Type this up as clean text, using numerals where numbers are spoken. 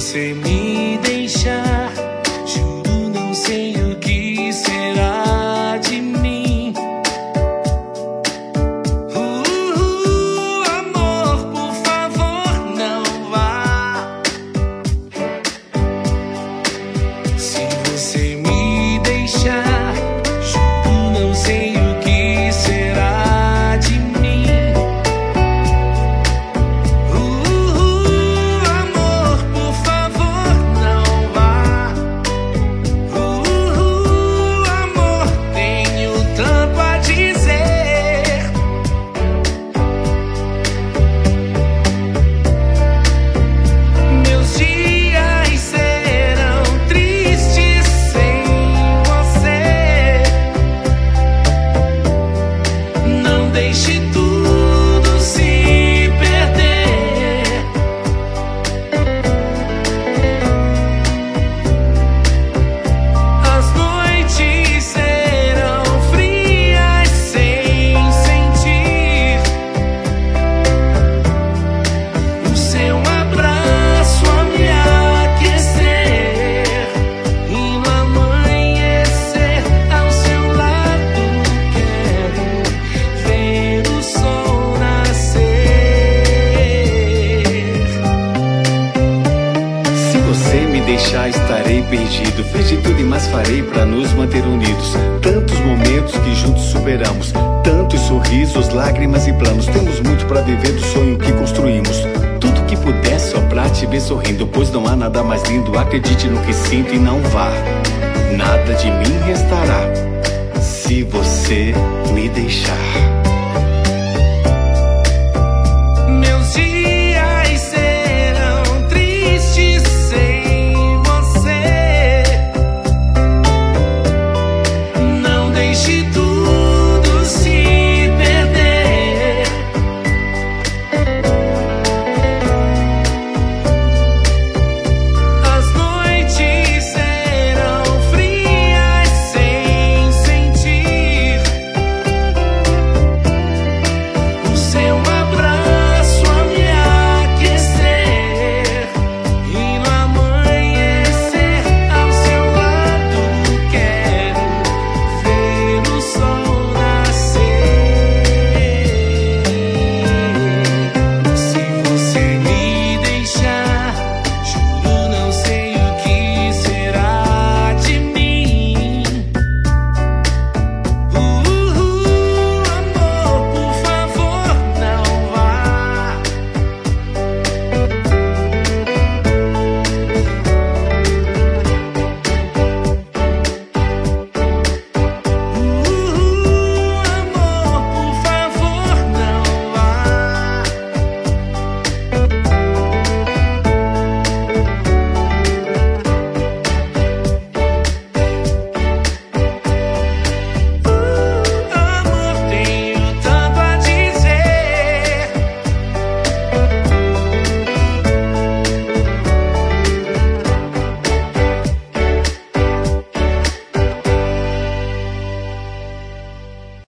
você me deixar, juro não sei o que será de mim. Amor, por favor, não vá. Se você me deixar, juro não sei o que será de mim. Amor, por favor, não vá. Amor, tenho tanto a dizer. Meus dias serão tristes sem você. Não deixe tudo se perder. As noites serão frias sem sentir o seu abraço a me aquecer. E no amanhecer ao seu lado quero ver o sol nascer. Se você me deixar, estarei perdido. Fiz de tudo e mais farei pra nos manter unidos. Tantos momentos que juntos superamos, tantos sorrisos, lágrimas e planos. Temos muito pra viver do sonho que construímos. Tudo que puder só pra te ver sorrindo, pois não há nada mais lindo. Acredite no que sinto e não vá. Nada de mim restará se você me deixar.